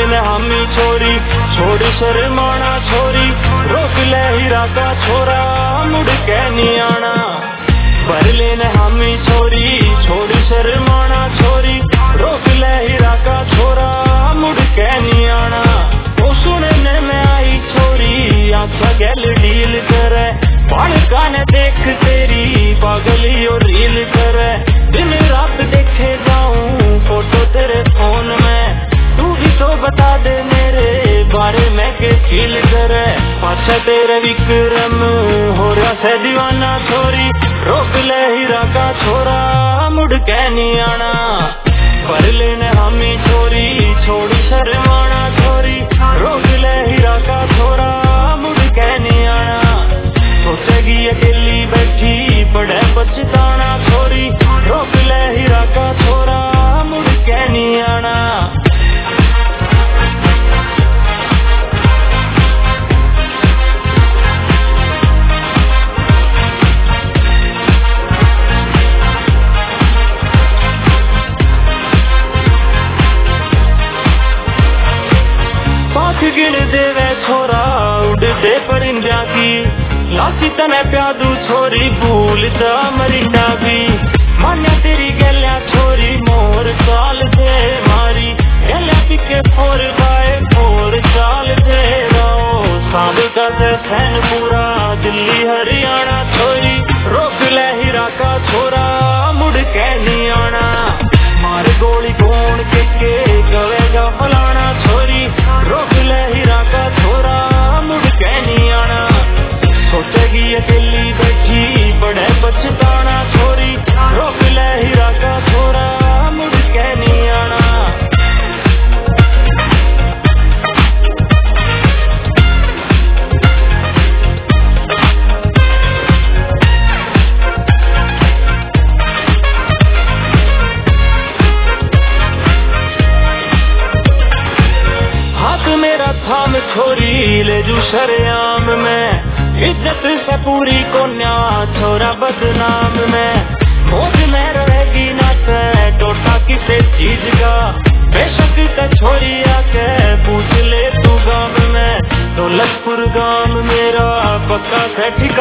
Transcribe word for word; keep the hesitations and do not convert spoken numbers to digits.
लेने हमी छोरी छोड़ शर्माना छोरी रोक ले हीरा का छोरा मुड़ के नहीं आना। भर लेने हमी छोरी छोड़ शर्माना छोरी रोक ले हीरा का छोरा मुड़ के नहीं आना। वो सुनने में आई छोरी आंखा गैल डील करे बालका ने देख तेरी पागली और रील करे। दिन रात देखे जाऊं फोटो तेरे फोन में तू भी तो बता दे मेरे बारे में के फील करे। पाछा तेरे विक्रम हो रहा से दीवाना छोरी रोक ले हीरा का छोरा मुड़ के नहीं आना। भर लेने हमी छोरी छोड़ शर्माना छोरी रोक ले हीरा का छोरा मुड़ के नहीं आना। सोचेगी अकेली बैठी पड़े पछताना छोरी रोक ले हीरा का छोरा मुड़ के नहीं आना। पाख गिन देवे छोरा उड़ दे परिंदा की लासी तने प्यादू छोरी भूल जा मरिंदा भी। मान्या तेरी गलिया छोरी मोर चाल से मारी गलिया पिके फोर बाए फोर चाल से रहो सांब का से फैन पूरा दिल्ली हरियाणा छोरी रोक ले हीरा का छोरा मुड़ के नहीं आना। मार गोली कौन के के गवेगा फलाना छोरी रोक ले हीरा का छोरा मुड़ के नहीं आना। सोचेगी अकेली बैठी बड़े पछताना छोरी रोक ले हीरा का छोरा मुड़ के नहीं आना। हाथ मेरा थाम छोरी ले जू शरेआम में इज्जत से पूरी कोन्या छोरा बदनाम में। मौज में रहेगी ना से टोटा किसे चीज का बेशक ते छोरी आके पूछ ले तू गाँव में। दौलतपुर गाँव मेरा पक्का से ठिकाना